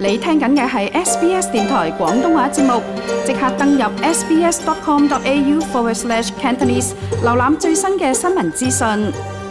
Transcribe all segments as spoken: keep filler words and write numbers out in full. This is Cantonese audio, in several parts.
你聽緊嘅係 S B S 電台廣東話節目，即刻登入 sbs.com.au forward slash Cantonese， 瀏覽最新嘅新聞資訊。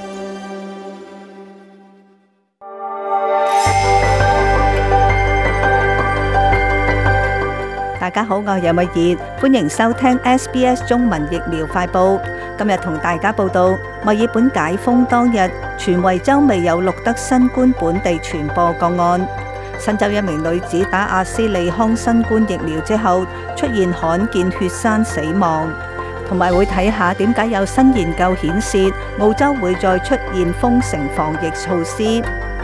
大家好，我係楊慧儀，歡迎收聽 S B S 中文疫苗快報。今日同大家報道，墨爾本解封當日，全維州未有錄得新冠本地傳播個案。新州一名女子打阿斯利康新冠疫苗之後，出現罕見血栓死亡。同埋會睇下點解有新研究顯示，澳洲會再出現封城防疫措施。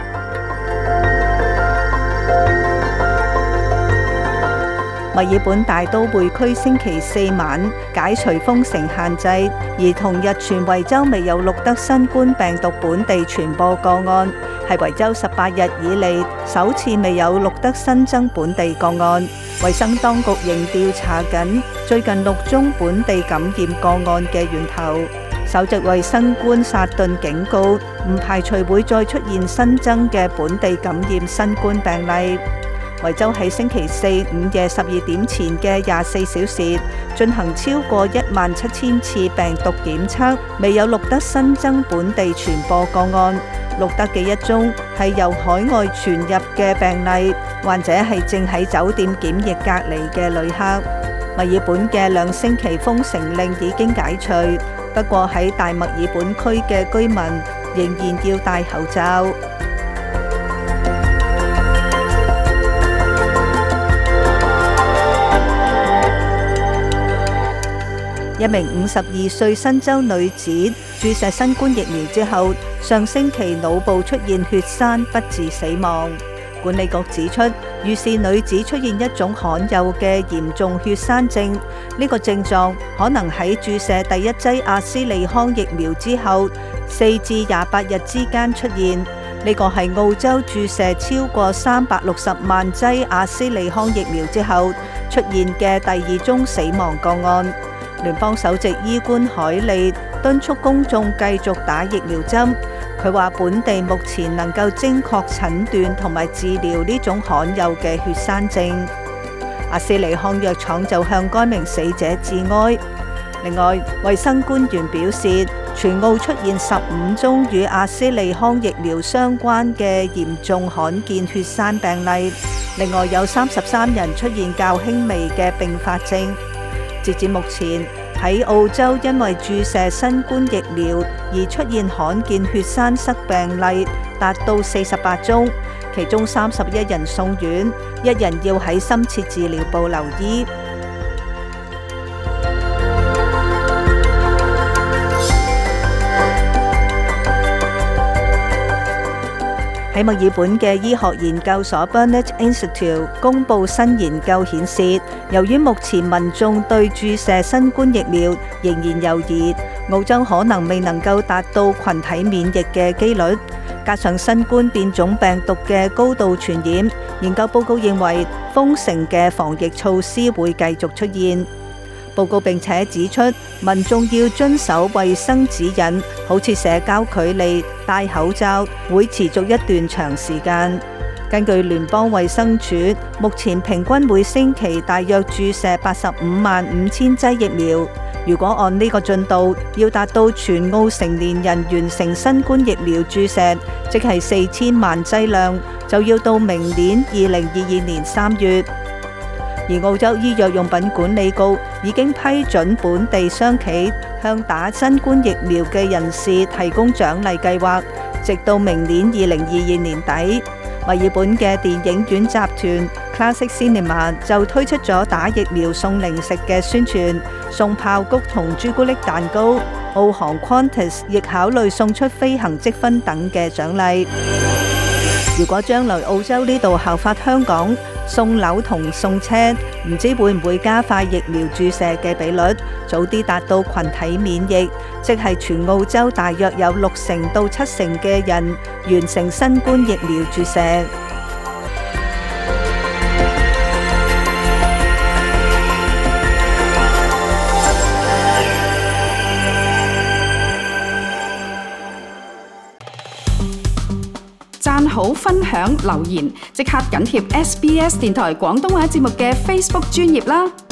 墨爾本大都會區星期四晚解除封城限制，而同日全維州未有錄得新冠病毒本地傳播個案，係維州十八日以嚟首次未有錄得新增本地個案。衛生當局仍調查緊最近六宗本地感染個案嘅源頭。首席衛生官薩頓警告，唔排除會再出現新增嘅本地感染新冠病例。維州喺星期四午夜十二點前嘅廿四小時進行超過一萬七千次病毒檢測，未有錄得新增本地傳播個案。錄得嘅一宗係由海外傳入嘅病例，患者係正喺酒店檢疫隔離嘅旅客。墨爾本嘅兩星期封城令已經解除，不過喺大墨爾本區嘅居民仍然要戴口罩。一名五十二歲新州女子注射新冠疫苗之後，上星期腦部出現血栓，不治死亡。管理局指出，預示女子出現一種罕有嘅嚴重血栓症，呢個症狀可能喺注射第一劑阿斯利康疫苗之後四至廿八日之間出現。呢個係澳洲注射超過三百六十萬劑阿斯利康疫苗之後出現嘅第二宗死亡個案。聯邦首席醫官海利敦促公眾繼續打疫苗針。佢話本地目前能夠精確診斷同埋治療呢種罕有嘅血栓症。阿斯利康藥廠就向該名死者致哀。另外，衛生官員表示，全澳出現十五宗與阿斯利康疫苗相關嘅嚴重罕見血栓病例，另外有三十三人出現較輕微嘅併發症。截至目前，喺澳洲因為注射新冠疫苗而出現罕見血栓塞病例達到四十八宗，其中三十一人送院，一人要喺深切治療部留醫。喺墨爾本嘅醫學研究所 Burnet Institute 公佈新研究顯示，由於目前民眾對注射新冠疫苗仍然猶豫，澳洲可能未能夠達到群體免疫嘅機率，加上新冠變種病毒嘅高度傳染，研究報告認為封城嘅防疫措施會繼續出現。報告並且指出，民眾要遵守衛生指引，好似社交距離、戴口罩，會持續一段長時間。根據聯邦衛生署，目前平均每星期大約注射八十五萬五千劑疫苗。如果按呢個進度，要達到全澳成年人完成新冠疫苗注射，即係四千萬劑量，就要到明年二零二二年三月。而澳洲醫藥用品管理局已經批准本地商企向打新冠疫苗嘅人士提供獎勵計劃，直到明年二零二二年底。墨爾本嘅電影院集團 Classic Cinema 就推出咗打疫苗送零食嘅宣傳，送爆谷同朱古力蛋糕。澳航 Qantas 亦考慮送出飛行積分等嘅獎勵。如果將來澳洲呢度效法香港，送樓同送車，唔知會唔會加快疫苗注射嘅比率，早啲達到群體免疫，即係全澳洲大約有六成到七成嘅人完成新冠疫苗注射。 好、分享、留言，即刻緊貼 S B S 電台廣東話節目嘅 Facebook 專頁啦！